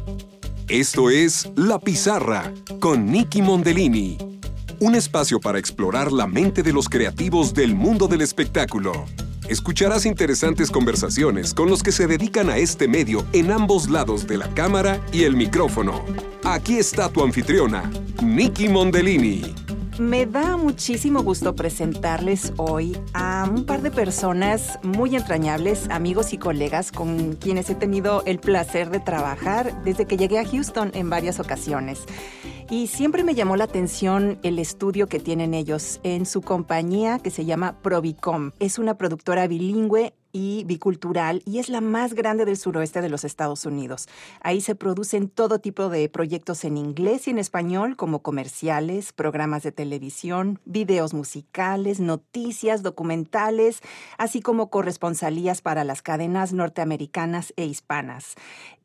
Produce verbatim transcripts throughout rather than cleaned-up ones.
Esto es La Pizarra con Nicky Mondellini. Un espacio para explorar la mente de los creativos del mundo del espectáculo. Escucharás interesantes conversaciones con los que se dedican a este medio en ambos lados de la cámara y el micrófono. Aquí está tu anfitriona, Nicky Mondellini. Me da muchísimo gusto presentarles hoy a un par de personas muy entrañables, amigos y colegas con quienes he tenido el placer de trabajar desde que llegué a Houston en varias ocasiones. Y siempre me llamó la atención el estudio que tienen ellos en su compañía que se llama Provicom. Es una productora bilingüe y bicultural y es la más grande del suroeste de los Estados Unidos. Ahí se producen todo tipo de proyectos en inglés y en español, como comerciales, programas de televisión, videos musicales, noticias, documentales, así como corresponsalías para las cadenas norteamericanas e hispanas.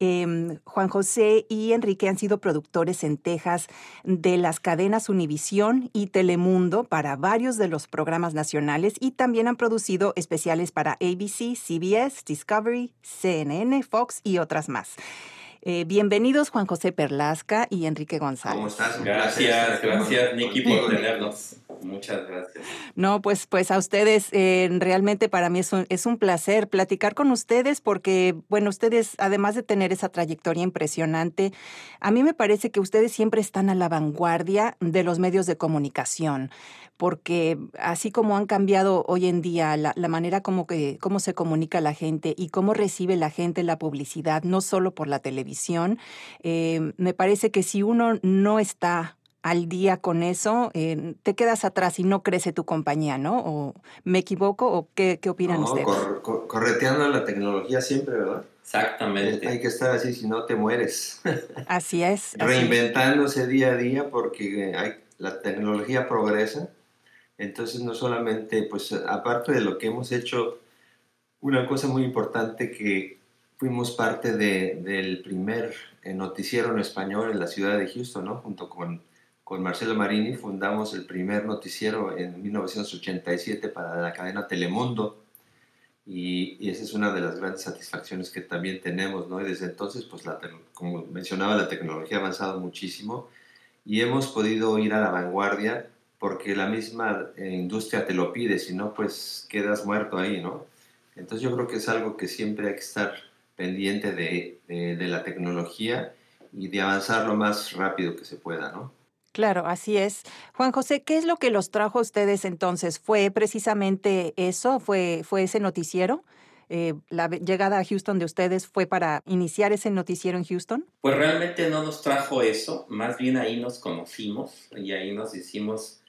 Eh, Juan José y Enrique han sido productores en Texas de las cadenas Univisión y Telemundo para varios de los programas nacionales y también han producido especiales para A B C, C B S, Discovery, C N N, Fox y otras más. Eh, bienvenidos Juan José Perlasca y Enrique González. ¿Cómo estás? Gracias, gracias Nicky por tenernos. Muchas gracias. No, pues, pues a ustedes, eh, realmente para mí es un, es un placer platicar con ustedes porque, bueno, ustedes, además de tener esa trayectoria impresionante, a mí me parece que ustedes siempre están a la vanguardia de los medios de comunicación, porque así como han cambiado hoy en día la, la manera como, que, cómo se comunica la gente y cómo recibe la gente la publicidad, no solo por la televisión, eh, me parece que si uno no está al día con eso, eh, te quedas atrás y no crece tu compañía, ¿no? ¿O me equivoco o qué, qué opinan no, ustedes? Cor, cor, correteando la tecnología siempre, ¿verdad? Exactamente. Eh, hay que estar así, si no te mueres. Así es. Así Reinventándose es. día a día porque hay, la tecnología progresa. Entonces no solamente, pues aparte de lo que hemos hecho, una cosa muy importante que fuimos parte de, del primer noticiero en español en la ciudad de Houston, ¿no? Junto con Con Marcelo Marini fundamos el primer noticiero en mil novecientos ochenta y siete para la cadena Telemundo y, y esa es una de las grandes satisfacciones que también tenemos, ¿no? Y desde entonces, pues la, como mencionaba, la tecnología ha avanzado muchísimo y hemos podido ir a la vanguardia porque la misma eh, industria te lo pide, si no, pues quedas muerto ahí, ¿no? Entonces yo creo que es algo que siempre hay que estar pendiente de, de, de la tecnología y de avanzar lo más rápido que se pueda, ¿no? Claro, así es. Juan José, ¿qué es lo que los trajo a ustedes entonces? ¿Fue precisamente eso? ¿Fue, fue ese noticiero? Eh, ¿La llegada a Houston de ustedes fue para iniciar ese noticiero en Houston? Pues realmente no nos trajo eso, más bien ahí nos conocimos y ahí nos hicimos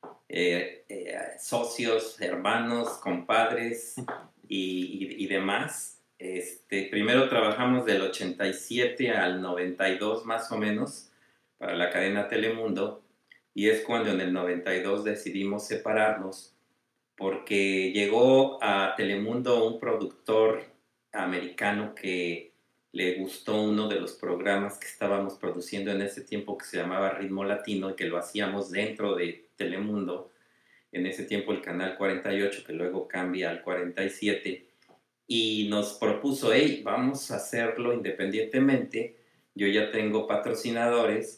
eh, eh, socios, hermanos, compadres y, y, y demás. Este, primero trabajamos del ochenta y siete al noventa y dos más o menos para la cadena Telemundo y es cuando en el noventa y dos decidimos separarnos porque llegó a Telemundo un productor americano que le gustó uno de los programas que estábamos produciendo en ese tiempo que se llamaba Ritmo Latino y que lo hacíamos dentro de Telemundo, en ese tiempo el canal cuarenta y ocho que luego cambia al cuarenta y siete y nos propuso, hey, vamos a hacerlo independientemente, yo ya tengo patrocinadores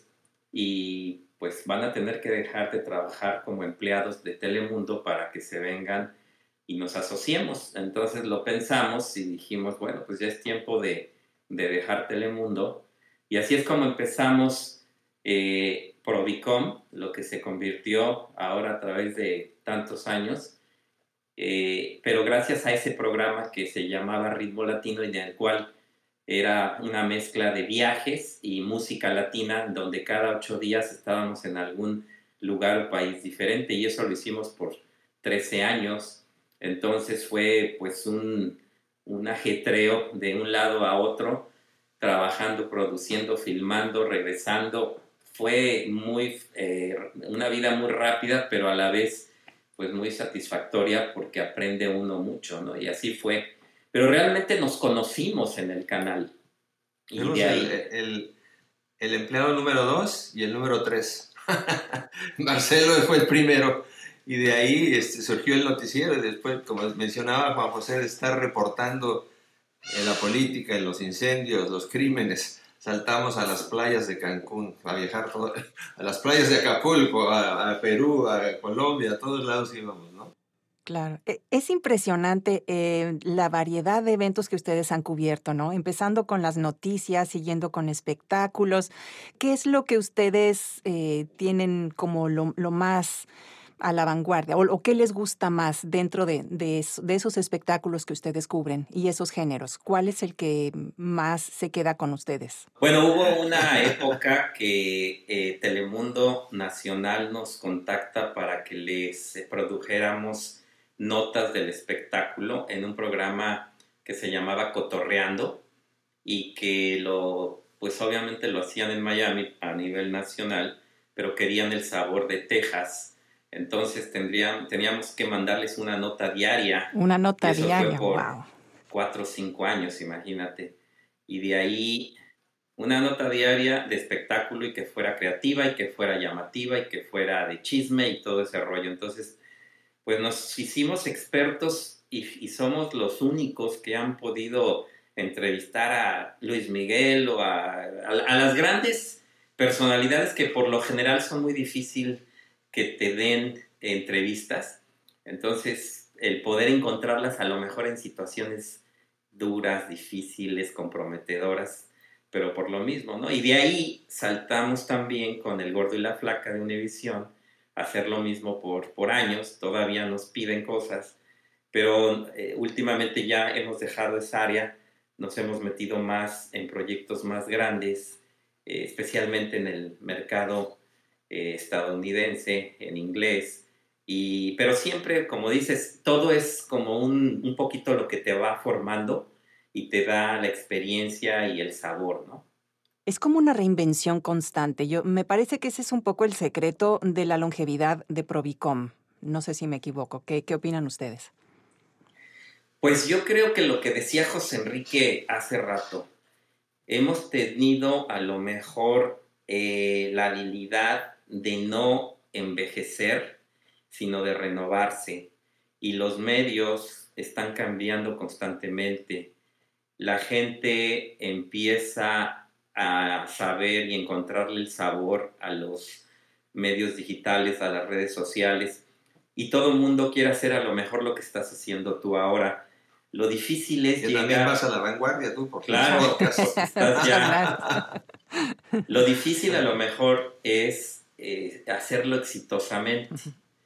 y pues van a tener que dejar de trabajar como empleados de Telemundo para que se vengan y nos asociemos. Entonces lo pensamos y dijimos, bueno, pues ya es tiempo de, de dejar Telemundo. Y así es como empezamos eh, Provicom, lo que se convirtió ahora a través de tantos años. Eh, pero gracias a ese programa que se llamaba Ritmo Latino y en el cual era una mezcla de viajes y música latina, donde cada ocho días estábamos en algún lugar o país diferente, y eso lo hicimos por trece años. Entonces fue pues un, un ajetreo de un lado a otro, trabajando, produciendo, filmando, regresando. Fue muy, eh, una vida muy rápida, pero a la vez pues muy satisfactoria porque aprende uno mucho, ¿no? Y así fue. Pero realmente nos conocimos en el canal. Y de ahí... el, el, el empleado número dos y el número tres. Marcelo fue el primero. Y de ahí este, surgió el noticiero. Y después, como mencionaba Juan José, de estar reportando en la política, en los incendios, los crímenes, saltamos a las playas de Cancún, a viajar todo, a las playas de Acapulco, a, a Perú, a Colombia, a todos lados íbamos, ¿no? Claro, e- es impresionante eh, la variedad de eventos que ustedes han cubierto, ¿no? Empezando con las noticias, siguiendo con espectáculos. ¿Qué es lo que ustedes eh, tienen como lo, lo más a la vanguardia? O, o qué les gusta más dentro de, de, es- de esos espectáculos que ustedes cubren y esos géneros? ¿Cuál es el que más se queda con ustedes? Bueno, hubo una época que eh, Telemundo Nacional nos contacta para que les eh, produjéramos notas del espectáculo en un programa que se llamaba Cotorreando y que lo, pues obviamente lo hacían en Miami a nivel nacional, pero querían el sabor de Texas. Entonces tendrían, teníamos que mandarles una nota diaria Una y nota eso fue diaria, por wow. cuatro o cinco años, imagínate. Y de ahí una nota diaria de espectáculo y que fuera creativa y que fuera llamativa y que fuera de chisme y todo ese rollo. Entonces, pues nos hicimos expertos y, y somos los únicos que han podido entrevistar a Luis Miguel o a, a, a las grandes personalidades que por lo general son muy difícil que te den entrevistas. Entonces, el poder encontrarlas a lo mejor en situaciones duras, difíciles, comprometedoras, pero por lo mismo, ¿no? Y de ahí saltamos también con El Gordo y la Flaca de Univisión, hacer lo mismo por, por años, todavía nos piden cosas, pero eh, últimamente ya hemos dejado esa área, nos hemos metido más en proyectos más grandes, eh, especialmente en el mercado eh, estadounidense, en inglés, y, pero siempre, como dices, todo es como un, un poquito lo que te va formando y te da la experiencia y el sabor, ¿no? Es como una reinvención constante. Yo, me parece que ese es un poco el secreto de la longevidad de Provicom. No sé si me equivoco. ¿Qué, qué opinan ustedes? Pues yo creo que lo que decía José Enrique hace rato, hemos tenido a lo mejor eh, la habilidad de no envejecer, sino de renovarse. Y los medios están cambiando constantemente. La gente empieza a saber y encontrarle el sabor a los medios digitales, a las redes sociales, y todo el mundo quiere hacer a lo mejor lo que estás haciendo tú ahora. Lo difícil es Que llegar... también vas a la vanguardia tú, por Claro, estás ya... Lo difícil a lo mejor es eh, hacerlo exitosamente.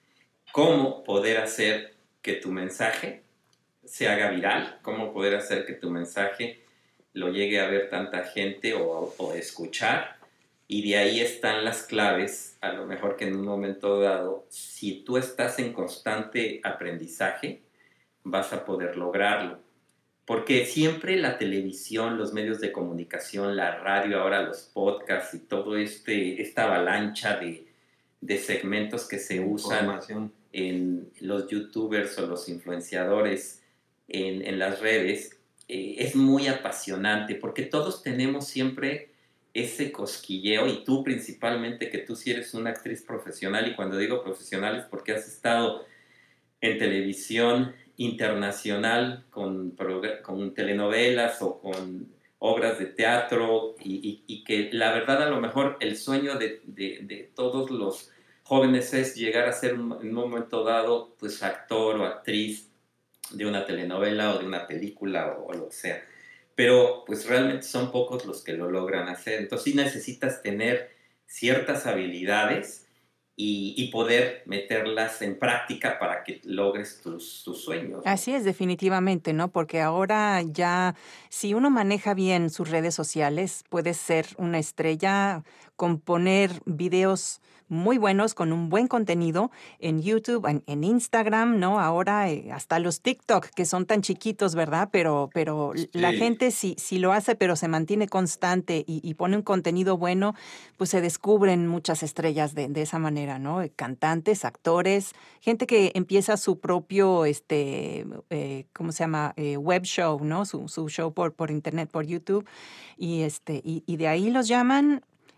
¿Cómo poder hacer que tu mensaje se haga viral? ¿Cómo poder hacer que tu mensaje lo llegue a ver tanta gente o, o escuchar? Y de ahí están las claves, a lo mejor que en un momento dado, si tú estás en constante aprendizaje, vas a poder lograrlo. Porque siempre la televisión, los medios de comunicación, la radio, ahora los podcasts y todo este, esta avalancha de, de segmentos que se usan en los youtubers o los influenciadores en, en las redes, eh, es muy apasionante porque todos tenemos siempre ese cosquilleo, y tú principalmente, que tú sí eres una actriz profesional, y cuando digo profesional es porque has estado en televisión internacional con, con telenovelas o con obras de teatro, y, y, y que la verdad a lo mejor el sueño de, de, de todos los jóvenes es llegar a ser en un momento dado pues actor o actriz de una telenovela o de una película o, o lo que sea, pero pues realmente son pocos los que lo logran hacer. Entonces sí necesitas tener ciertas habilidades y, y poder meterlas en práctica para que logres tus, tus sueños, ¿no? Así es, definitivamente, ¿no? Porque ahora ya, si uno maneja bien sus redes sociales, puede ser una estrella, componer videos muy buenos con un buen contenido en YouTube, en, en Instagram, ¿no? Ahora eh, hasta los TikTok, que son tan chiquitos, ¿verdad? Pero, pero Sí. la gente si, si lo hace, pero se mantiene constante y, y pone un contenido bueno, pues se descubren muchas estrellas de, de esa manera, ¿no? Cantantes, actores, gente que empieza su propio, este, eh, ¿cómo se llama? Eh, web show, ¿no? Su, su show por, por internet, por YouTube. Y, este, y, y de ahí los llaman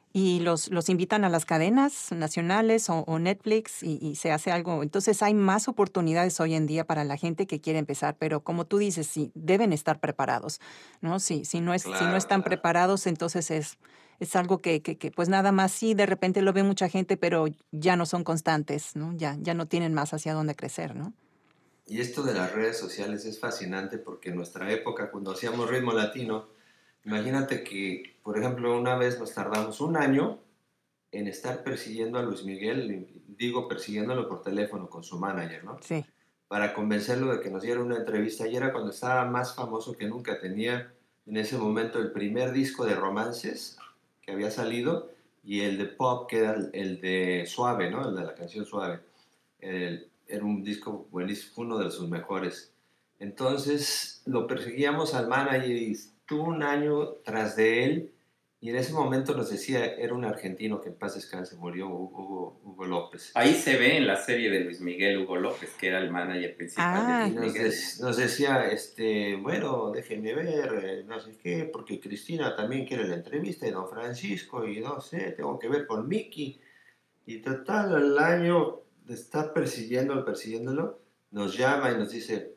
y los, los invitan a las cadenas nacionales o, o Netflix y, y se hace algo. Entonces hay más oportunidades hoy en día para la gente que quiere empezar, pero como tú dices, sí, deben estar preparados, ¿no? Si, si, no, es, Claro, si no están claro. preparados, entonces es, es algo que, que, que pues nada más sí, de repente lo ve mucha gente, pero ya no son constantes, ¿no? Ya, ya no tienen más hacia dónde crecer, ¿no? Y esto de las redes sociales es fascinante porque en nuestra época, cuando hacíamos Ritmo Latino, imagínate que, por ejemplo, una vez nos tardamos un año en estar persiguiendo a Luis Miguel, digo, persiguiéndolo por teléfono con su manager, ¿no? Sí. Para convencerlo de que nos diera una entrevista. Y era cuando estaba más famoso que nunca. Tenía en ese momento el primer disco de romances que había salido y el de pop, que era el, el de Suave, ¿no? El de la canción Suave. El, era un disco buenísimo, uno de sus mejores. Entonces lo perseguíamos al manager y estuvo un año tras de él. Y en ese momento nos decía, era un argentino que en paz descanse, murió, Hugo, Hugo López. Ahí se ve en la serie de Luis Miguel, Hugo López, que era el manager principal Ah. de Y Luis nos, Miguel. des- nos decía, este, bueno, déjenme ver, eh, no sé qué, porque Cristina también quiere la entrevista de don Francisco y no sé, tengo que ver con Mickey. Y total, al año de estar persiguiéndolo, persiguiéndolo, nos llama y nos dice,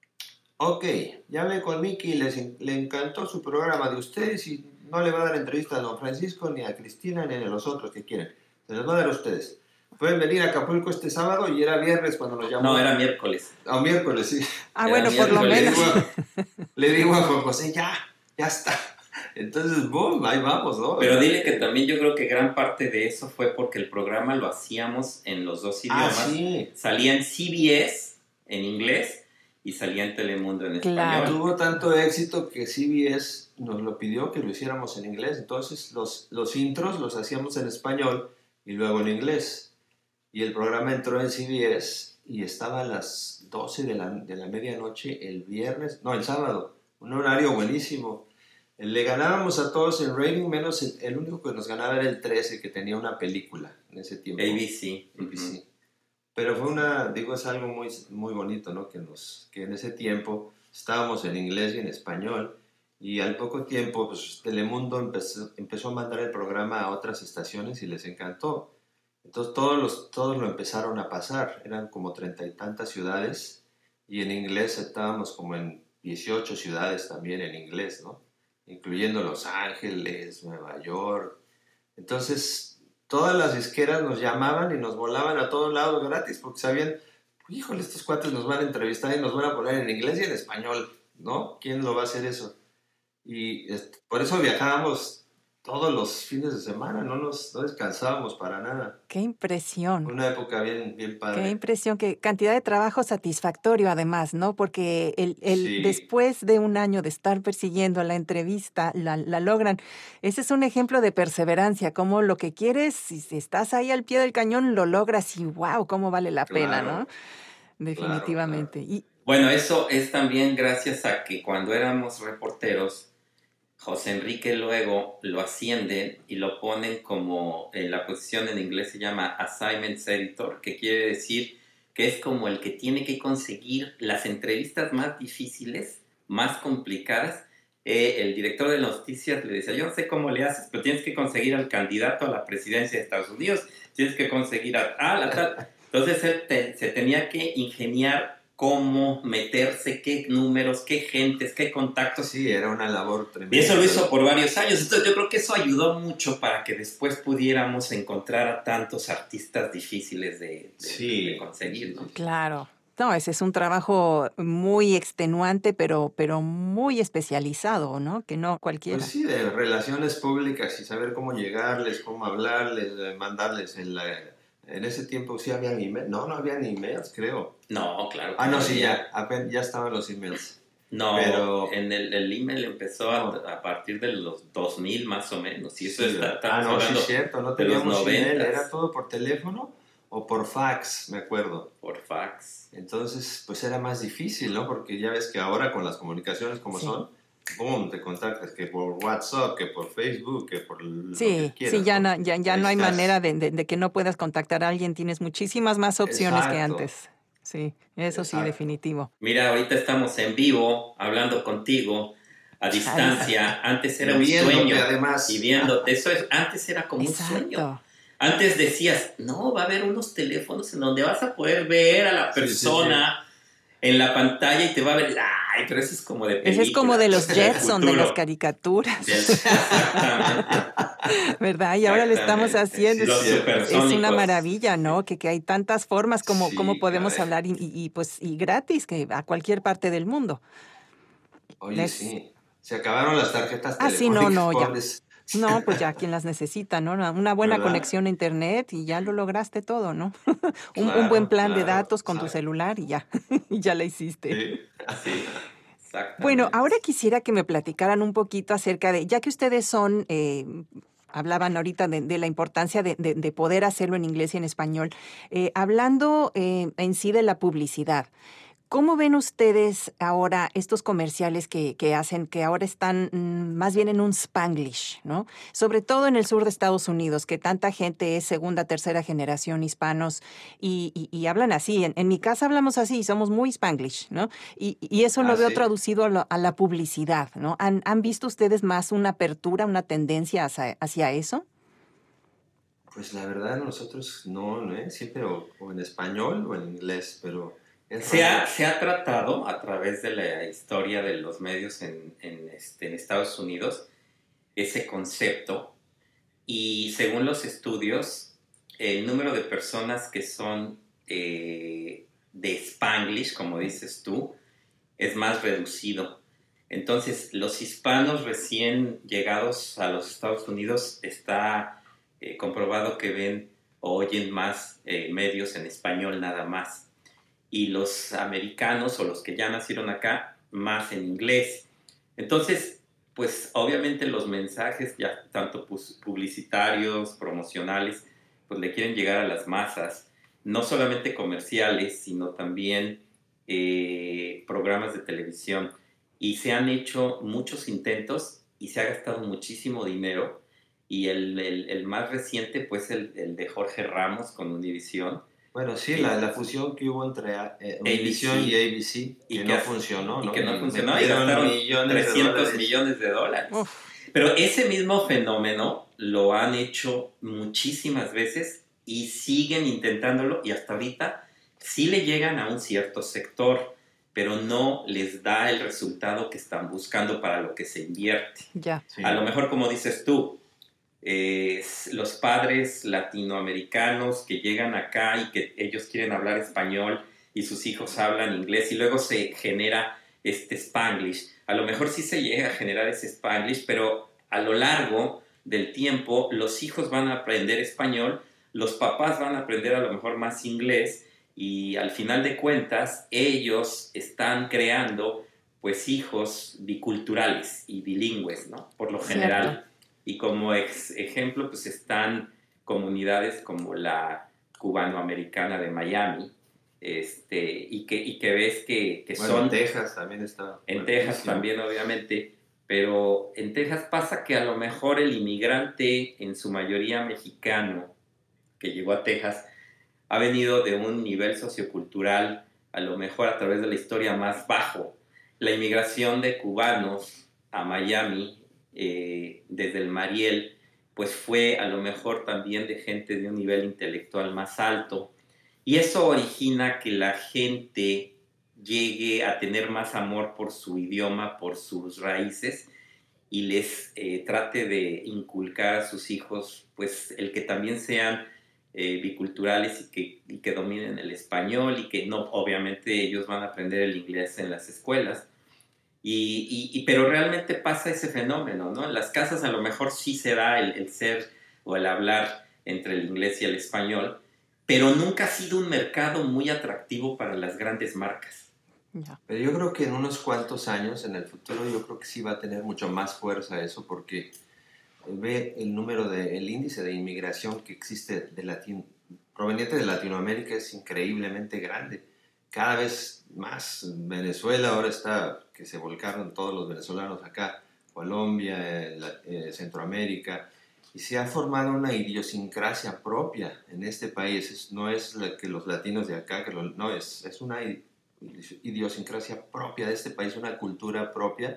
ok, ya hablé con Mickey, les, en- le encantó su programa de ustedes y no le va a dar entrevista a don Francisco, ni a Cristina, ni a los otros que quieren. Se los va a dar a ustedes. Pueden venir a Acapulco este sábado y era viernes cuando nos llamó. No, era miércoles. O miércoles, sí. Ah, Era bueno, por lo Le miércoles. menos. digo, a, le digo a Juan José, ya, ya está. Entonces, boom, ahí vamos, ¿no? Pero dile que también yo creo que gran parte de eso fue porque el programa lo hacíamos en los dos Ah, idiomas. sí. Salía en C B S en inglés y salía en Telemundo en Claro. español. Tuvo tanto éxito que C B S nos lo pidió que lo hiciéramos en inglés. Entonces, los, los intros los hacíamos en español y luego en inglés. Y el programa entró en C B S y estaba a las doce de la, de la medianoche el viernes, no, el sábado. Un horario buenísimo. Le ganábamos a todos en rating, menos el, el único que nos ganaba era el trece, que tenía una película en ese tiempo. A B C. A B C. Ujú. Pero fue una, digo, es algo muy, muy bonito, ¿no? Que, nos, que en ese tiempo estábamos en inglés y en español, y al poco tiempo, pues, Telemundo empezó, empezó a mandar el programa a otras estaciones y les encantó. Entonces todos, los, todos lo empezaron a pasar, eran como treinta y tantas ciudades, y en inglés estábamos como en dieciocho ciudades también en inglés, ¿no? Incluyendo Los Ángeles, Nueva York. Entonces, todas las disqueras nos llamaban y nos volaban a todos lados gratis porque sabían, híjole, estos cuates nos van a entrevistar y nos van a poner en inglés y en español, ¿no? ¿Quién lo va a hacer eso? Y este, por eso viajábamos todos los fines de semana, no, nos, no descansábamos para nada. Qué impresión. Una época bien, bien padre. Qué impresión, qué cantidad de trabajo satisfactorio además, ¿no? Porque el, el, Sí. después de un año de estar persiguiendo la entrevista, la, la logran. Ese es un ejemplo de perseverancia, como lo que quieres, si estás ahí al pie del cañón, lo logras y wow, cómo vale la pena, Claro. ¿no? Definitivamente. Y Bueno, eso es también gracias a que cuando éramos reporteros, José Enrique luego lo ascienden y lo ponen como, en la posición en inglés se llama Assignments Editor, que quiere decir que es como el que tiene que conseguir las entrevistas más difíciles, más complicadas. Eh, el director de noticias le decía, yo no sé cómo le haces, pero tienes que conseguir al candidato a la presidencia de Estados Unidos, tienes que conseguir a tal, a tal. Entonces él te, se tenía que ingeniar cómo meterse, qué números, qué gentes, qué contactos. Sí, era una labor tremenda. Y eso lo hizo por varios años. Entonces yo creo que eso ayudó mucho para que después pudiéramos encontrar a tantos artistas difíciles de, de, Sí. de conseguir, ¿no? claro. No, ese es un trabajo muy extenuante, pero, pero muy especializado, ¿no? Que no cualquiera. Pues sí, de relaciones públicas y saber cómo llegarles, cómo hablarles, eh, mandarles en la... En ese tiempo sí habían emails. No, no habían emails, creo. No, claro. que Ah, no, sí, había. ya. apen- Ya estaban los emails. No, Pero- en el, el email empezó a, No. a partir de los dos mil más o menos. Y eso Sí, está, ah, estamos no, sí hablando es cierto. No de los teníamos email. noventas. Era todo por teléfono o por fax, me acuerdo. por fax. Entonces, pues era más difícil, ¿no? Porque ya ves que ahora con las comunicaciones como Sí. son, boom, te contactas que por WhatsApp, que por Facebook, que por lo Sí, que quieras. sí, ya no, ya, ya Ahí no hay estás. manera de, de- de que no puedas contactar a alguien. Tienes muchísimas más opciones que Exacto. antes. Sí, eso sí, Exacto. definitivo. Mira, ahorita estamos en vivo hablando contigo. a distancia. Antes era Y un viéndote, sueño. además. Y viéndote. Eso es, antes era como Exacto. un sueño. Antes decías, no, va a haber unos teléfonos en donde vas a poder ver a la persona Sí, sí, en la pantalla y te va a ver. Ay, pero eso es como de película. Ese es como de los del Jetson, de futuro. las caricaturas, Del- exactamente. ¿verdad? Y ahora lo estamos Exactamente. haciendo. Sí, Los sí, Es, supersónicos. es una maravilla, ¿no? Que, que hay tantas formas como, Sí, como podemos caray. hablar y, y- y, pues y gratis, que a cualquier parte del mundo. Oye, Es- sí. Se acabaron las tarjetas Ah, sí, no, telefónicas, no, ya. pobres. No, pues ya quien las necesita, ¿no? Una una buena ¿Verdad? conexión a internet y ya lo lograste todo, ¿no? Un, un buen Claro, plan de claro. datos con tu ¿Sabe? celular y ya, y ya la hiciste. Sí. Sí, Bueno, exactamente. ahora quisiera que me platicaran un poquito acerca de, ya que ustedes son, eh, hablaban ahorita de, de la importancia de, de- de poder hacerlo en inglés y en español, eh, hablando eh, en sí de la publicidad. ¿Cómo ven ustedes ahora estos comerciales que, que hacen, que ahora están mm, más bien en un Spanglish, ¿no? Sobre todo en el sur de Estados Unidos, que tanta gente es segunda, tercera generación hispanos y, y- y hablan así. En, en mi casa hablamos así, somos muy Spanglish, ¿no? Y, y eso lo Ah, veo sí. traducido a, lo- a la publicidad, ¿no? ¿Han, han visto ustedes más una apertura, una tendencia hacia, hacia eso? Pues la verdad nosotros no, ¿no? ¿Eh? Siempre o, o en español o en inglés, pero es Se ha, raro. se ha tratado a través de la historia de los medios en, en, este, en Estados Unidos ese concepto y según los estudios el número de personas que son eh, de Spanglish, como dices tú, es más reducido. Entonces los hispanos recién llegados a los Estados Unidos está eh, comprobado que ven o oyen más eh, medios en español nada más. Y los americanos o los que ya nacieron acá, más en inglés. Entonces, pues obviamente los mensajes, ya tanto publicitarios, promocionales, pues le quieren llegar a las masas, no solamente comerciales, sino también eh, programas de televisión. Y se han hecho muchos intentos y se ha gastado muchísimo dinero. Y el, el, el más reciente, pues el, el de Jorge Ramos con Univision, Bueno, sí, que- la, la fusión que hubo entre eh, A B C. Univision y A B C, y que que no hace- funcionó, y ¿no? que no Y funcionó y metieron gastaron millones de trescientos dólares. millones de dólares. Uf, Pero ese mismo fenómeno lo han hecho muchísimas veces y siguen intentándolo y hasta ahorita sí le llegan a un cierto sector, pero no les da el resultado que están buscando para lo que se invierte. ya. Sí. A lo mejor, como dices tú, eh, los padres latinoamericanos que llegan acá y que ellos quieren hablar español y sus hijos hablan inglés y luego se genera este Spanglish. A lo mejor sí se llega a generar ese Spanglish, pero a lo largo del tiempo los hijos van a aprender español, los papás van a aprender a lo mejor más inglés y al final de cuentas ellos están creando pues hijos biculturales y bilingües, ¿no? Por lo general. Cierto. Y como ex ejemplo, pues están comunidades como la cubanoamericana de Miami, este, y, que, y que ves que, que Bueno, son... en Texas también está. En Texas fuertísimo. también, obviamente, pero en Texas pasa que a lo mejor el inmigrante, en su mayoría mexicano, que llegó a Texas, ha venido de un nivel sociocultural, a lo mejor a través de la historia, más bajo. La inmigración de cubanos a Miami, eh, desde el Mariel, pues fue a lo mejor también de gente de un nivel intelectual más alto. Y eso origina que la gente llegue a tener más amor por su idioma, por sus raíces, y les eh, trate de inculcar a sus hijos, pues, el que también sean eh, biculturales y que, y que dominen el español y que no, obviamente ellos van a aprender el inglés en las escuelas. Y, y, y, pero realmente pasa ese fenómeno, ¿no? En las casas a lo mejor sí se da el, el ser o el hablar entre el inglés y el español, pero nunca ha sido un mercado muy atractivo para las grandes marcas. Ya. Pero yo creo que en unos cuantos años, en el futuro, yo creo que sí va a tener mucho más fuerza eso, porque ve el número de, el índice de inmigración que existe de Latin, proveniente de Latinoamérica es increíblemente grande. Cada vez más. Venezuela ahora está, que se volcaron todos los venezolanos acá, Colombia, eh, la, eh, Centroamérica, y se ha formado una idiosincrasia propia en este país. Es, no es la que los latinos de acá, que lo, no, es, es una idiosincrasia propia de este país, una cultura propia,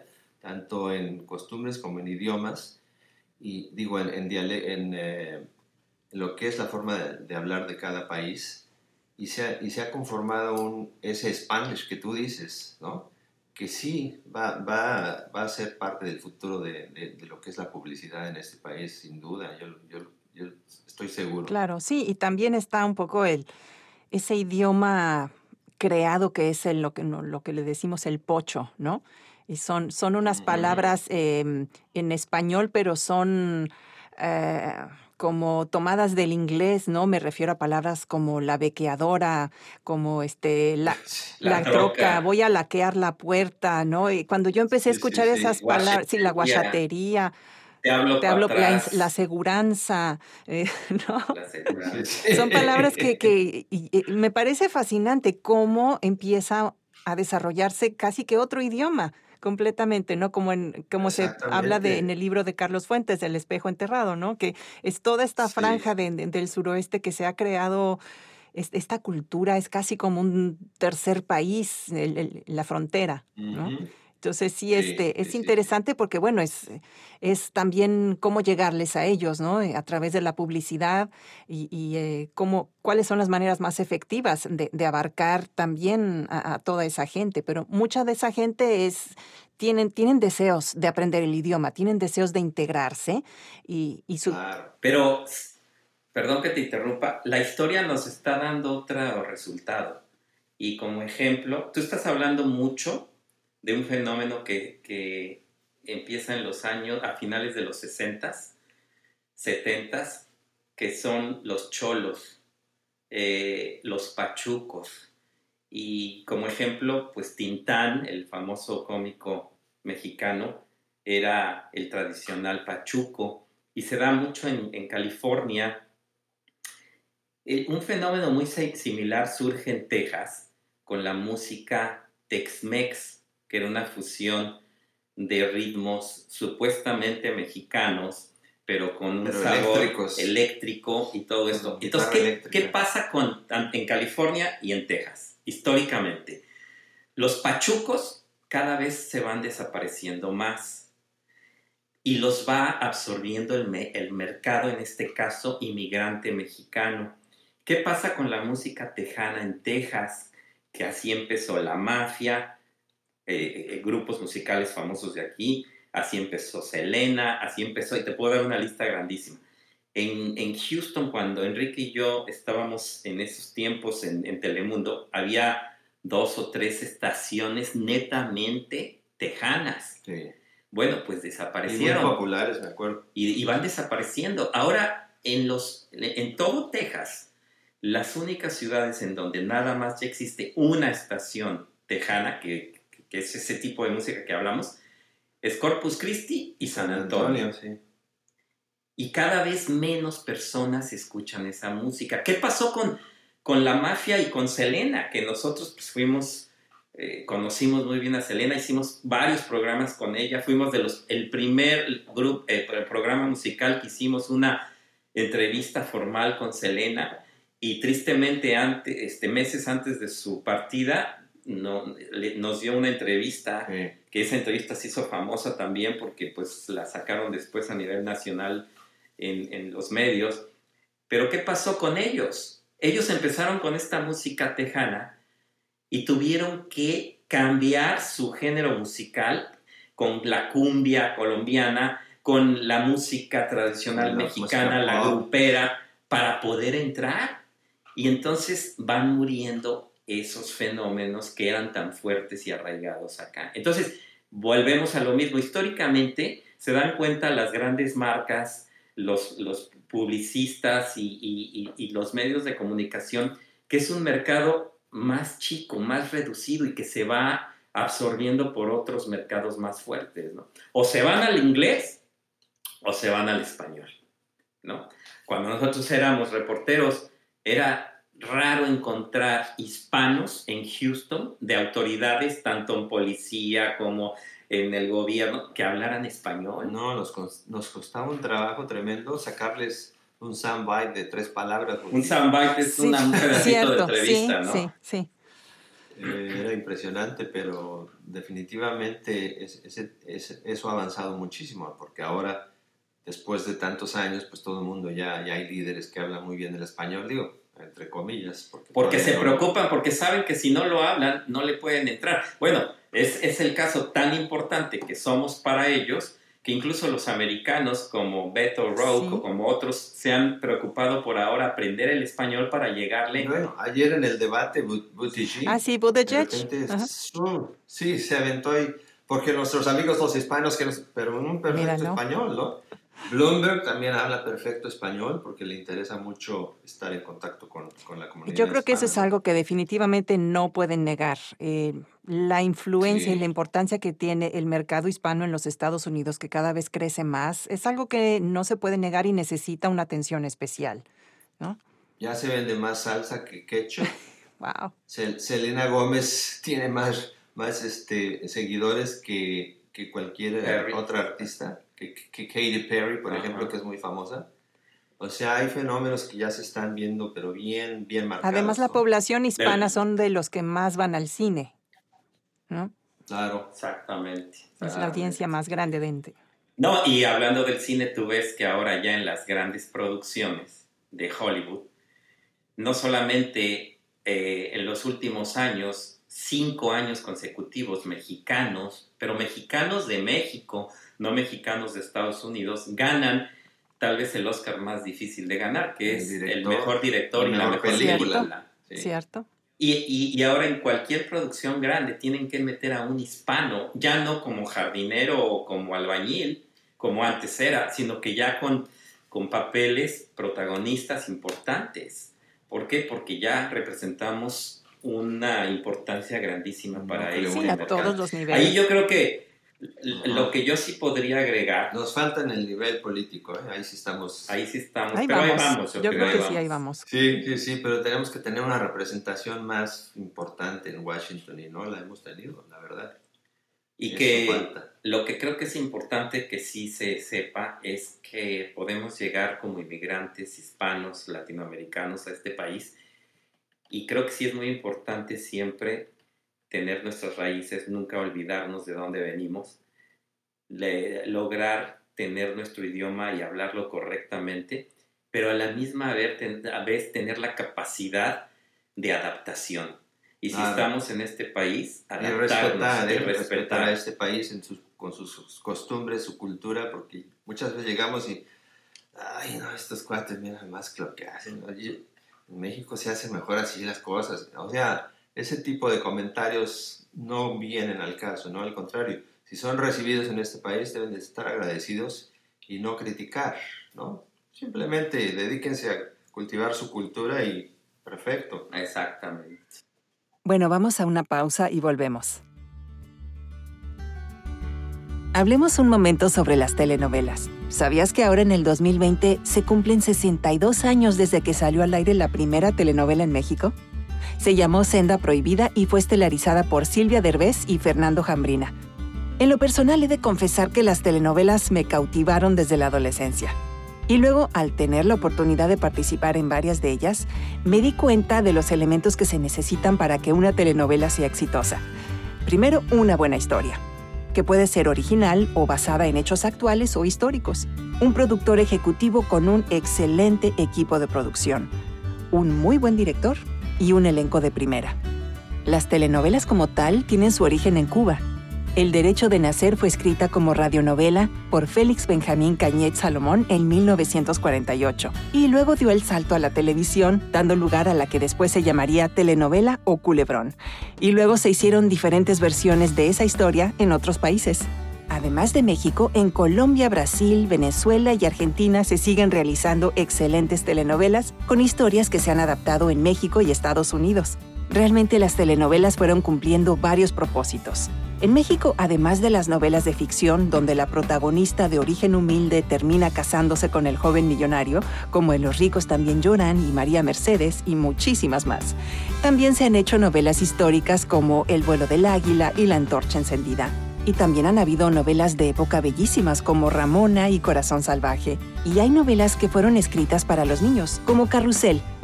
tanto en costumbres como en idiomas, y digo, en, en, diale- en eh, lo que es la forma de, de hablar de cada país, y se ha, y se ha conformado un, ese Spanglish que tú dices, ¿no? Que sí va, va, va a ser parte del futuro de, de, de lo que es la publicidad en este país, sin duda, yo, yo, yo estoy seguro. Claro, sí, y también está un poco el ese idioma creado que es el, lo que no, lo que le decimos el pocho, ¿no? Y son, son unas Ujú. palabras em, en español, pero son eh, como tomadas del inglés, ¿no? Me refiero a palabras como la bequeadora, como este, la, La la troca, troca, voy a laquear la puerta, ¿no? Y cuando yo empecé a Sí, sí, escuchar esas sí. palabras, sí, la guachetería, guachatería, te hablo te para hablo la, ins- la atrás, aseguranza, eh, ¿no? la Sí, aseguranza. Son palabras que, sí. que y- y me parece fascinante cómo empieza a desarrollarse casi que otro idioma completamente, ¿no? Como en, como se habla de en Exactamente. el libro de Carlos Fuentes, El espejo enterrado, ¿no? Que es toda esta Sí, franja de- de- del suroeste que se ha creado, es- esta cultura es casi como un tercer país, el- el- la frontera, ¿no? ujú, Entonces sí, sí, este, sí, es sí, sí. interesante porque, bueno, es, es también cómo llegarles a ellos, ¿no? Eh, A través de la publicidad y, y, eh, cómo, cuáles son las maneras más efectivas de, de abarcar también a, a toda esa gente. Pero mucha de esa gente es, tienen, tienen deseos de aprender el idioma, tienen deseos de integrarse y, y su... Claro. Pero, perdón que te interrumpa, la historia nos está dando otro resultado. Y como ejemplo, tú estás hablando mucho de un fenómeno que, que empieza en los años, a finales de los sesentas, setentas, que son los cholos, eh, los pachucos. Y como ejemplo, pues Tintán, el famoso cómico mexicano, era el tradicional pachuco. Y se da mucho en, en California. Eh, un fenómeno muy similar surge en Texas con la música Tex-Mex, que era una fusión de ritmos supuestamente mexicanos, pero con un Pero sabor eléctricos. eléctrico y todo Con esto. guitarra Entonces, ¿qué, eléctrica. ¿qué pasa con, en California y en Texas? Históricamente, los pachucos cada vez se van desapareciendo más y los va absorbiendo el, me, el mercado, en este caso, inmigrante mexicano. ¿Qué pasa con la música tejana en Texas? Que así empezó la mafia, eh, eh, grupos musicales famosos de aquí, así empezó Selena, así empezó, y te puedo dar una lista grandísima. En, en Houston, cuando Enrique y yo estábamos en esos tiempos en, en Telemundo, había dos o tres estaciones netamente tejanas. Sí. Bueno, pues Y muy desaparecieron. populares, me acuerdo. Y, y van desapareciendo. Ahora, en, los, en todo Texas, las únicas ciudades en donde nada más ya existe una estación tejana, que, que es ese tipo de música que hablamos, es Corpus Christi y San Antonio. Antonio, sí. Y cada vez menos personas escuchan esa música. ¿Qué pasó con, con la mafia y con Selena? Que nosotros pues, fuimos, eh, conocimos muy bien a Selena, hicimos varios programas con ella, fuimos de los, el primer grupo, eh, el programa musical que hicimos una entrevista formal con Selena, y tristemente antes, este, meses antes de su partida no, le, nos dio una entrevista, Sí. que esa entrevista se hizo famosa también porque pues, la sacaron después a nivel nacional en, en los medios. Pero ¿qué pasó con ellos? Ellos empezaron con esta música tejana y tuvieron que cambiar su género musical con la cumbia colombiana, con la música tradicional Con la mexicana, música la pop. grupera, para poder entrar. Y entonces van muriendo esos fenómenos que eran tan fuertes y arraigados acá. Entonces, volvemos a lo mismo. Históricamente se dan cuenta las grandes marcas, los, los publicistas y, y, y, y los medios de comunicación, que es un mercado más chico, más reducido y que se va absorbiendo por otros mercados más fuertes, ¿no? O se van al inglés o se van al español, ¿no? Cuando nosotros éramos reporteros, era raro encontrar hispanos en Houston, de autoridades, tanto en policía como en el gobierno, que hablaran español. No, nos, nos costaba un trabajo tremendo sacarles un soundbite de tres palabras. Un soundbite es Sí, una, un pedacito cierto, de entrevista, sí, ¿no? sí, sí. eh, era impresionante, pero definitivamente es, es, es, eso ha avanzado muchísimo, porque ahora, después de tantos años, pues todo el mundo ya, ya hay líderes que hablan muy bien el español, digo, entre comillas. Porque, porque se no... preocupan, porque saben que si no lo hablan, no le pueden entrar. Bueno, es, es el caso tan importante que somos para ellos, que incluso los americanos como Beto O'Rourke sí. o como otros se han preocupado por ahora aprender el español para llegarle. Bueno, ayer en el debate Buttigieg. Ah, sí, Buttigieg. Sí, se aventó ahí, porque nuestros amigos los hispanos, que nos, pero un perfecto Mira, ¿no? español, ¿no? Bloomberg también habla perfecto español porque le interesa mucho estar en contacto con, con la comunidad. Yo creo hispana, que eso es ¿no? algo que definitivamente no pueden negar. Eh, la influencia sí. y la importancia que tiene el mercado hispano en los Estados Unidos, que cada vez crece más, es algo que no se puede negar y necesita una atención especial, ¿no? Ya se vende más salsa que ketchup. Wow. Sel- Selena Gómez tiene más, más este, seguidores que, que cualquier Perry. otra artista. Que, que Katy Perry, por Ajá. ejemplo, que es muy famosa. O sea, hay fenómenos que ya se están viendo, pero bien, bien marcados. Además, la ¿no? población hispana son de los que más van al cine, ¿no? Claro. Exactamente. Es la audiencia más grande de ente. No, y hablando del cine, tú ves que ahora ya en las grandes producciones de Hollywood, no solamente eh, en los últimos años, cinco años consecutivos mexicanos, pero mexicanos de México, no mexicanos de Estados Unidos, ganan tal vez el Oscar más difícil de ganar, que es el, director, el mejor director y la mejor película. Sí. ¿Cierto? Y, y, y ahora en cualquier producción grande tienen que meter a un hispano, ya no como jardinero o como albañil, como antes era, sino que ya con, con papeles protagonistas importantes. ¿Por qué? Porque ya representamos una importancia grandísima para no, ellos. Sí, a todos los niveles. Ahí yo creo que uh-huh. lo que yo sí podría agregar... Nos falta en el nivel político, ¿eh? Ahí sí estamos... Ahí sí estamos, ahí pero vamos. ahí vamos. Yo, yo creo, creo ahí que vamos. sí, ahí vamos. Sí, sí, sí, pero tenemos que tener una representación más importante en Washington y no la hemos tenido, la verdad. Y Eso que falta. Lo que creo que es importante que sí se sepa es que podemos llegar como inmigrantes hispanos, latinoamericanos a este país. Y creo que sí es muy importante siempre tener nuestras raíces, nunca olvidarnos de dónde venimos, le, lograr tener nuestro idioma y hablarlo correctamente, pero a la misma vez, ten, a vez tener la capacidad de adaptación. Y si ah, estamos en este país, adaptarnos, y respetar, y eh, respetar. respetar a este país en sus, con sus costumbres, su cultura, porque muchas veces llegamos y, ay, no, estos cuates, mira más lo que hacen, ¿no? Y, en México se hacen mejor así las cosas. O sea, ese tipo de comentarios no vienen al caso, ¿no? Al contrario, si son recibidos en este país deben de estar agradecidos y no criticar, ¿no? Simplemente dedíquense a cultivar su cultura y perfecto. Exactamente. Bueno, vamos a una pausa y volvemos. Hablemos un momento sobre las telenovelas. ¿Sabías que ahora en el dos mil veinte se cumplen sesenta y dos años desde que salió al aire la primera telenovela en México? Se llamó Senda Prohibida y fue estelarizada por Silvia Derbez y Fernando Jambrina. En lo personal he de confesar que las telenovelas me cautivaron desde la adolescencia. Y luego, al tener la oportunidad de participar en varias de ellas, me di cuenta de los elementos que se necesitan para que una telenovela sea exitosa. Primero, una buena historia, que puede ser original o basada en hechos actuales o históricos. Un productor ejecutivo con un excelente equipo de producción, un muy buen director y un elenco de primera. Las telenovelas como tal tienen su origen en Cuba. El Derecho de Nacer fue escrita como radionovela por Félix Benjamín Cañet Salomón en mil novecientos cuarenta y ocho y luego dio el salto a la televisión, dando lugar a la que después se llamaría telenovela o culebrón. Y luego se hicieron diferentes versiones de esa historia en otros países. Además de México, en Colombia, Brasil, Venezuela y Argentina se siguen realizando excelentes telenovelas con historias que se han adaptado en México y Estados Unidos. Realmente las telenovelas fueron cumpliendo varios propósitos. En México, además de las novelas de ficción, donde la protagonista de origen humilde termina casándose con el joven millonario, como en Los ricos también lloran y María Mercedes y muchísimas más, también se han hecho novelas históricas como El vuelo del águila y La antorcha encendida. Y también han habido novelas de época bellísimas como Ramona y Corazón salvaje. Y hay novelas que fueron escritas para los niños, como Carrusel,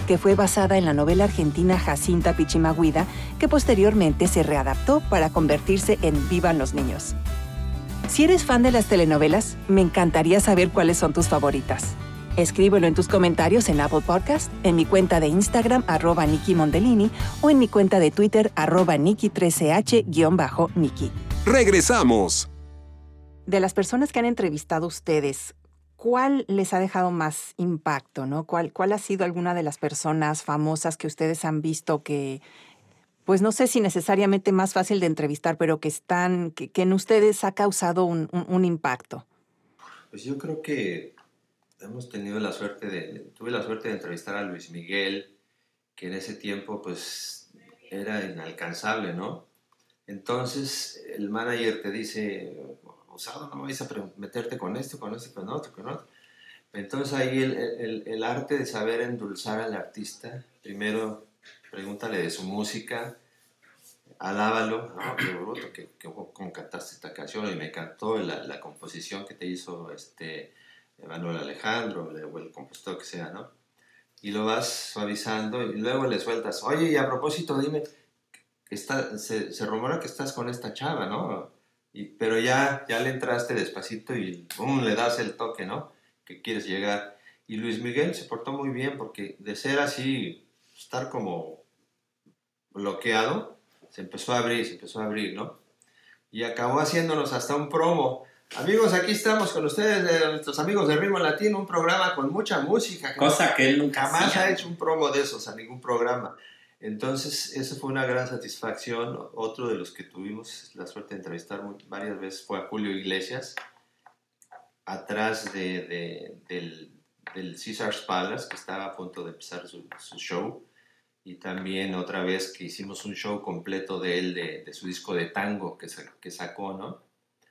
que fue basada en la novela argentina Jacinta Pichimahuida, que posteriormente se readaptó para convertirse en Vivan los niños. Si eres fan de las telenovelas, me encantaría saber cuáles son tus favoritas. Escríbelo en tus comentarios en Apple Podcast, en mi cuenta de Instagram, arroba Nikki Mondellini, o en mi cuenta de Twitter, arroba Nikki trece H guión bajo Nikki. ¡Regresamos! De las personas que han entrevistado ustedes, ¿cuál les ha dejado más impacto, ¿no? ¿Cuál, cuál ha sido alguna de las personas famosas que ustedes han visto que, pues no sé si necesariamente más fácil de entrevistar, pero que están, que, que en ustedes ha causado un, un, un impacto? Pues yo creo que hemos tenido la suerte de, tuve la suerte de entrevistar a Luis Miguel, que en ese tiempo pues era inalcanzable, ¿no? Entonces el manager te dice, Osado, no vais a meterte con esto, con esto, con otro, con otro. Entonces ahí el, el, el arte de saber endulzar al artista, primero pregúntale de su música, alábalo, no, qué bruto, que, que, cómo cantaste esta canción, y me encantó la, la composición que te hizo este Manuel Alejandro, o el compositor que sea, ¿no? Y lo vas suavizando y luego le sueltas, oye, y a propósito, dime, está, se, se rumora que estás con esta chava, ¿no? Y, pero ya, ya le entraste despacito y ¡pum!, le das el toque, ¿no? Que quieres llegar. Y Luis Miguel se portó muy bien porque de ser así, estar como bloqueado, se empezó a abrir, se empezó a abrir, ¿no? Y acabó haciéndonos hasta un promo. Amigos, aquí estamos con ustedes, eh, nuestros amigos de Ritmo Latino, un programa con mucha música. Que Cosa no, que él nunca jamás hacía. ha hecho un promo de esos a ningún programa. Entonces, eso fue una gran satisfacción. Otro de los que tuvimos la suerte de entrevistar varias veces fue a Julio Iglesias, atrás de, de, del, del Caesars Palace, que estaba a punto de empezar su, su show. Y también otra vez que hicimos un show completo de él, de, de su disco de tango que, que sacó, ¿no?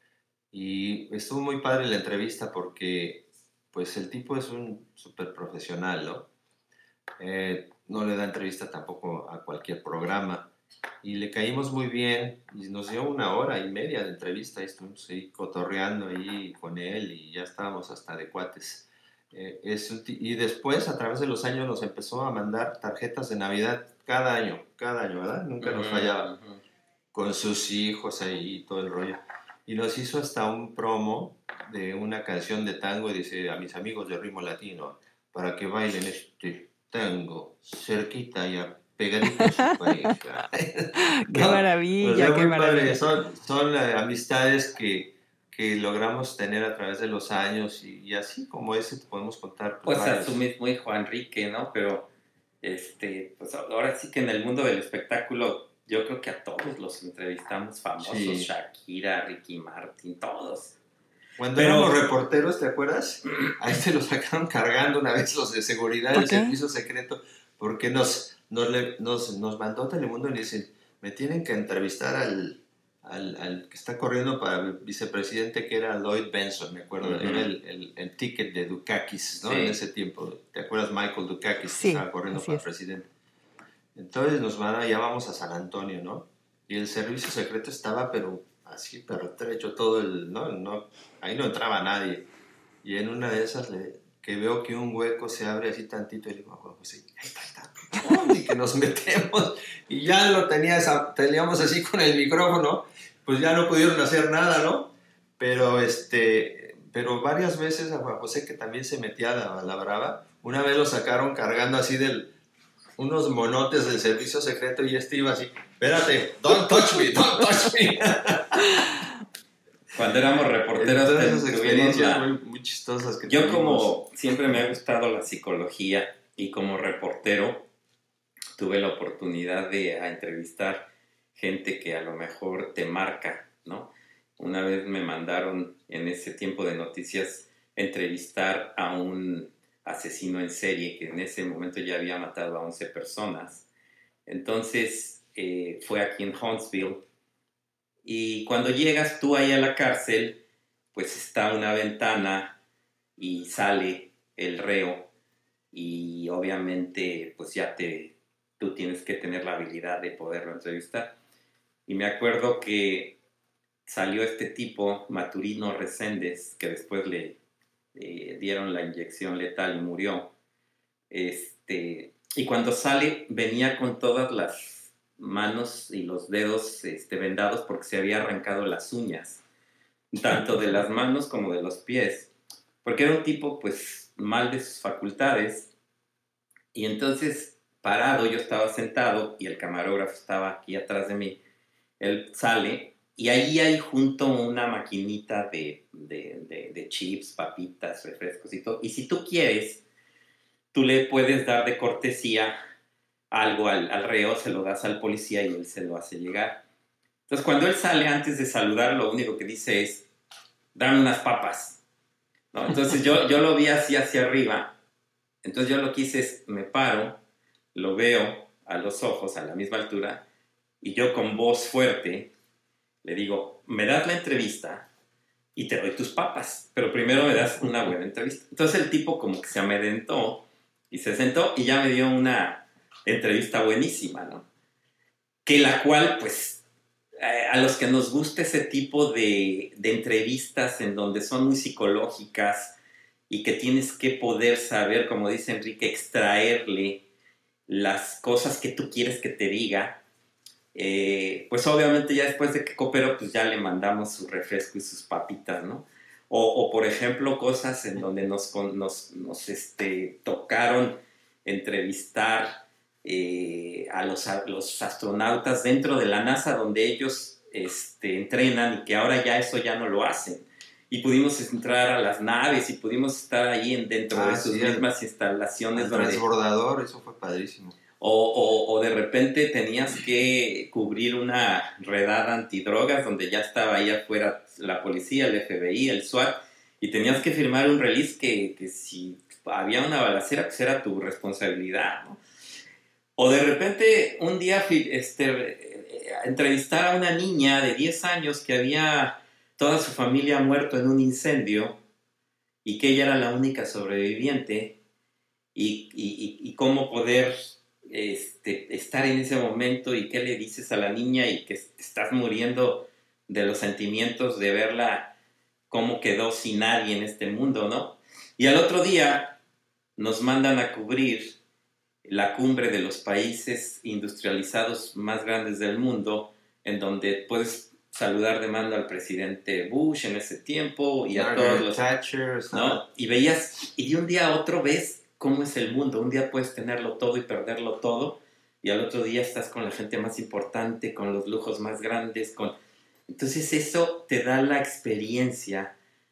Y estuvo muy padre la entrevista porque pues el tipo es un súper profesional, ¿no? Eh, no le da entrevista tampoco a cualquier programa. Y le caímos muy bien y nos dio una hora y media de entrevista. Y estuvimos ahí cotorreando ahí con él y ya estábamos hasta de cuates. Eh, es un t- y después, a través de los años, nos empezó a mandar tarjetas de Navidad cada año, cada año, ¿verdad? Nunca nos fallaba. Uh-huh. Con sus hijos ahí y todo el rollo. Y nos hizo hasta un promo de una canción de tango y dice, a mis amigos de Ritmo Latino, para que bailen este tango cerquita y pegadito a su pareja. ¡Qué ¿No? maravilla, Pues qué muy padre. maravilla! Son, son eh, amistades que, que logramos tener a través de los años y, y así como ese te podemos contar. Pues, pues a varios. su mismo hijo Enrique, ¿no? Pero este, pues ahora sí que en el mundo del espectáculo yo creo que a todos los entrevistamos famosos, sí. Shakira, Ricky Martin, todos. Cuando Pero, éramos reporteros, ¿te acuerdas? Ahí se los sacaron cargando una vez los de seguridad del servicio secreto, porque nos, nos, le, nos, nos mandó Telemundo y le dicen, me tienen que entrevistar al, al, al que está corriendo para el vicepresidente, que era Lloyd Benson, me acuerdo, uh-huh. Era el, el, el ticket de Dukakis, ¿no? Sí. En ese tiempo, ¿te acuerdas? Michael Dukakis, sí, que estaba corriendo para es. presidente. Entonces nos van, ya vamos a San Antonio, ¿no? Y el servicio secreto estaba, pero así, pero trecho todo el, ¿no? no ahí no entraba nadie. Y en una de esas, le, que veo que un hueco se abre así tantito, y le digo, pues sí, ahí está, ahí está. Y que nos metemos, y ya lo tenías, teníamos así con el micrófono, pues ya no pudieron hacer nada, ¿no? Pero, este, pero varias veces a Juan José, que también se metía a la, a la brava, una vez lo sacaron cargando así del, unos monotes del servicio secreto, y este iba así, espérate, don't touch me, don't touch me. Cuando éramos reporteros, todas esas experiencias la... muy, muy chistosas que yo tuvimos. Como siempre me ha gustado la psicología y como reportero tuve la oportunidad de a entrevistar gente que a lo mejor te marca, ¿no? Una vez me mandaron en ese tiempo de noticias entrevistar a un asesino en serie que en ese momento ya había matado a once personas. Entonces eh, fue aquí en Huntsville. Y cuando llegas tú ahí a la cárcel, pues está una ventana y sale el reo y obviamente pues ya te, tú tienes que tener la habilidad de poderlo entrevistar. Y me acuerdo que salió este tipo, Maturino Reséndez, que después le eh, dieron la inyección letal y murió. Este, y cuando sale venía con todas las manos y los dedos este, vendados porque se había arrancado las uñas, tanto de las manos como de los pies, porque era un tipo pues mal de sus facultades. Y entonces parado, yo estaba sentado y el camarógrafo estaba aquí atrás de mí. Él sale y ahí hay junto una maquinita de, de, de, de chips, papitas, refrescos y todo. Y si tú quieres, tú le puedes dar de cortesía algo al, al reo, se lo das al policía y él se lo hace llegar. Entonces, cuando él sale, antes de saludar, lo único que dice es, dame unas papas, ¿no? Entonces, yo, yo lo vi así hacia arriba. Entonces, yo lo que hice es, me paro, lo veo a los ojos, a la misma altura, y yo con voz fuerte le digo, me das la entrevista y te doy tus papas, pero primero me das una buena entrevista. Entonces, el tipo como que se amedrentó y se sentó y ya me dio una entrevista buenísima, ¿no? Que la cual, pues, eh, a los que nos gusta ese tipo de, de entrevistas en donde son muy psicológicas y que tienes que poder saber, como dice Enrique, extraerle las cosas que tú quieres que te diga, eh, pues obviamente ya después de que cooperó, pues ya le mandamos su refresco y sus papitas, ¿no? O, o por ejemplo, cosas en donde nos, nos, nos este, tocaron entrevistar eh, a, los, a los astronautas dentro de la NASA, donde ellos este, entrenan y que ahora ya eso ya no lo hacen. Y pudimos entrar a las naves y pudimos estar ahí en, dentro ah, de sus sí, mismas el, instalaciones. El donde, transbordador, eso fue padrísimo. O, o, o de repente tenías que cubrir una redada antidrogas donde ya estaba ahí afuera la policía, el F B I, el SWAT, y tenías que firmar un release que, que si había una balacera, pues era tu responsabilidad, ¿no? O de repente un día este, entrevistar a una niña de diez años que había toda su familia muerto en un incendio y que ella era la única sobreviviente y, y, y, y cómo poder este, estar en ese momento y qué le dices a la niña y que estás muriendo de los sentimientos de verla cómo quedó sin nadie en este mundo, ¿no? Y al otro día nos mandan a cubrir la cumbre de los países industrializados más grandes del mundo, en donde puedes saludar de mano al presidente Bush en ese tiempo y a Margaret todos los... Thatcher, ¿no? Y veías, y de un día a otro ves cómo es el mundo. Un día puedes tenerlo todo y perderlo todo, y al otro día estás con la gente más importante, con los lujos más grandes, con... Entonces eso te da la experiencia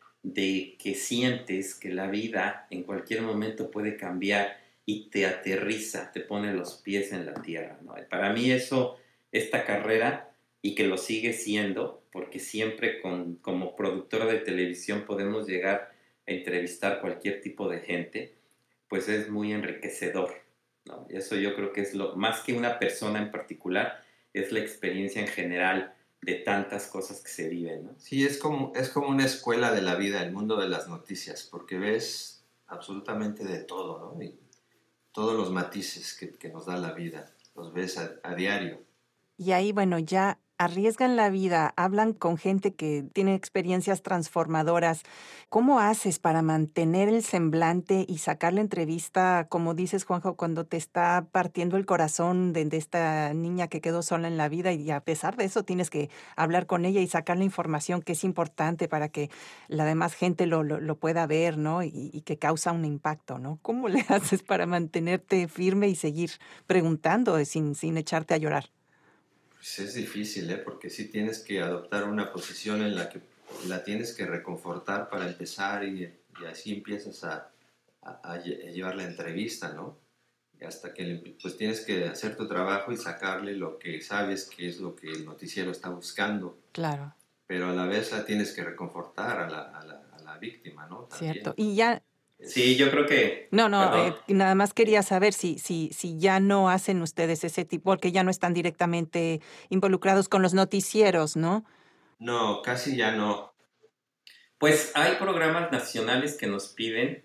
de que sientes que la vida en cualquier momento puede cambiar y te aterriza, te pone los pies en la tierra, ¿no? Para mí eso, esta carrera, y que lo sigue siendo, porque siempre con, como productora de televisión podemos llegar a entrevistar cualquier tipo de gente, pues es muy enriquecedor, ¿no? Y eso yo creo que es lo, más que una persona en particular, es la experiencia en general de tantas cosas que se viven, ¿no? Sí, es como, es como una escuela de la vida, el mundo de las noticias, porque ves absolutamente de todo, ¿no? Y todos los matices que, que nos da la vida, los ves a, a diario. Y ahí, bueno, ya arriesgan la vida, hablan con gente que tiene experiencias transformadoras. ¿Cómo haces para mantener el semblante y sacar la entrevista, como dices, Juanjo, cuando te está partiendo el corazón de, de esta niña que quedó sola en la vida, y a pesar de eso tienes que hablar con ella y sacar la información que es importante para que la demás gente lo, lo, lo pueda ver, ¿no? Y, y que causa un impacto, ¿no? ¿Cómo le haces para mantenerte firme y seguir preguntando sin, sin echarte a llorar? Pues es difícil, ¿eh? Porque sí tienes que adoptar una posición en la que la tienes que reconfortar para empezar y, y así empiezas a, a, a llevar la entrevista, ¿no? Y hasta que pues tienes que hacer tu trabajo y sacarle lo que sabes que es lo que el noticiero está buscando. Claro. Pero a la vez la tienes que reconfortar a la, a la, a la víctima, ¿no? También. Cierto. Y ya... Sí, yo creo que... No, no, eh, nada más quería saber si, si, si ya no hacen ustedes ese tipo, porque ya no están directamente involucrados con los noticieros, ¿no? No, casi ya no. Pues hay programas nacionales que nos piden,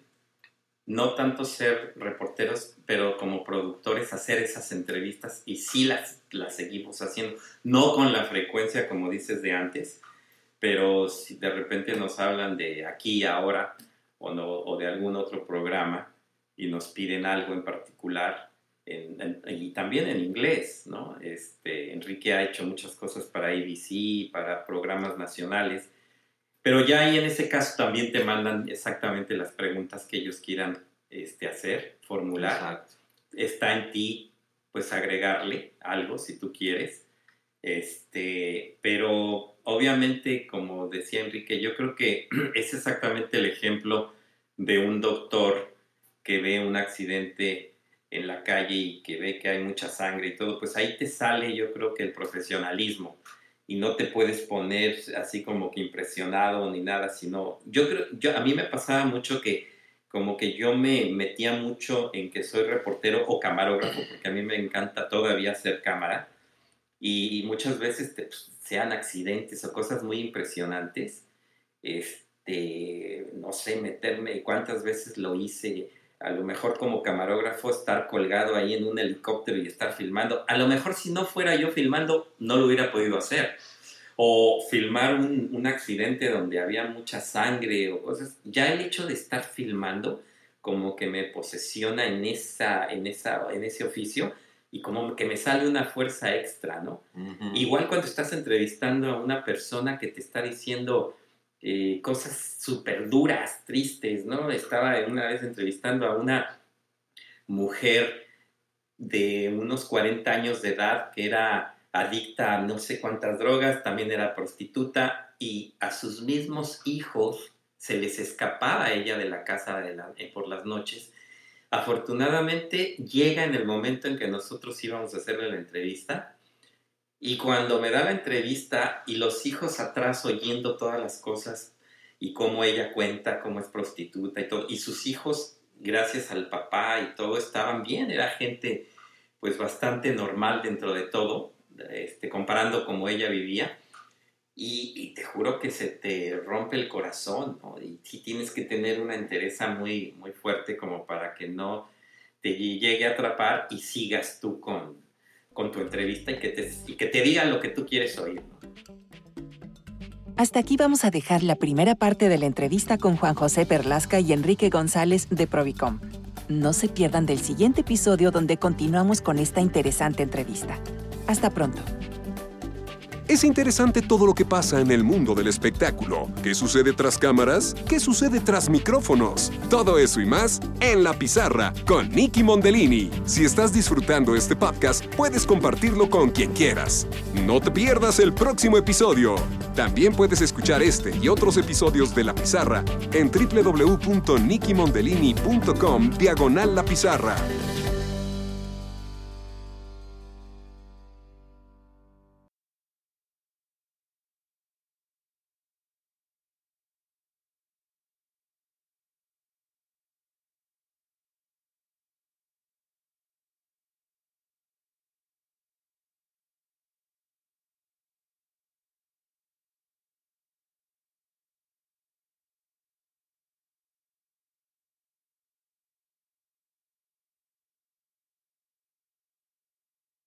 no tanto ser reporteros, pero como productores hacer esas entrevistas, y sí las, las seguimos haciendo, no con la frecuencia como dices de antes, pero si de repente nos hablan de aquí y ahora, O, no, o de algún otro programa y nos piden algo en particular, en, en, y también en inglés, ¿no? Este, Enrique ha hecho muchas cosas para A B C, para programas nacionales, pero ya ahí en ese caso también te mandan exactamente las preguntas que ellos quieran este, hacer, formular. Exacto. Está en ti, pues, agregarle algo si tú quieres. Este, pero obviamente, como decía Enrique, yo creo que es exactamente el ejemplo de un doctor que ve un accidente en la calle y que ve que hay mucha sangre y todo, pues ahí te sale, yo creo que el profesionalismo, y no te puedes poner así como que impresionado ni nada, sino yo creo, yo, a mí me pasaba mucho que como que yo me metía mucho en que soy reportero o camarógrafo, porque a mí me encanta todavía hacer cámara, y muchas veces te, pues, sean accidentes o cosas muy impresionantes, este, no sé, meterme, cuántas veces lo hice, a lo mejor como camarógrafo estar colgado ahí en un helicóptero y estar filmando, a lo mejor si no fuera yo filmando no lo hubiera podido hacer, o filmar un, un accidente donde había mucha sangre o cosas, ya el hecho de estar filmando como que me posesiona en, esa, en, esa, en ese oficio, y como que me sale una fuerza extra, ¿no? Uh-huh. Igual cuando estás entrevistando a una persona que te está diciendo eh, cosas súper duras, tristes, ¿no? Estaba una vez entrevistando a una mujer de unos cuarenta años de edad que era adicta a no sé cuántas drogas, también era prostituta, y a sus mismos hijos se les escapaba a ella de la casa de la, eh, por las noches. Afortunadamente llega en el momento en que nosotros íbamos a hacerle la entrevista, y cuando me da la entrevista y los hijos atrás oyendo todas las cosas y cómo ella cuenta cómo es prostituta y todo, y sus hijos, gracias al papá y todo, estaban bien, era gente pues bastante normal dentro de todo, este, comparando cómo ella vivía. Y, y te juro que se te rompe el corazón, ¿no? Y sí tienes que tener una entereza muy, muy fuerte como para que no te llegue a atrapar y sigas tú con, con tu entrevista y que, te, y que te diga lo que tú quieres oír, ¿no? Hasta aquí vamos a dejar la primera parte de la entrevista con Juan José Perlasca y Enrique González de Provicom. No se pierdan del siguiente episodio donde continuamos con esta interesante entrevista. Hasta pronto. Es interesante todo lo que pasa en el mundo del espectáculo. ¿Qué sucede tras cámaras? ¿Qué sucede tras micrófonos? Todo eso y más en La Pizarra con Nicky Mondellini. Si estás disfrutando este podcast, puedes compartirlo con quien quieras. No te pierdas el próximo episodio. También puedes escuchar este y otros episodios de La Pizarra en doble u doble u doble u punto nicky mondellini punto com diagonal La Pizarra.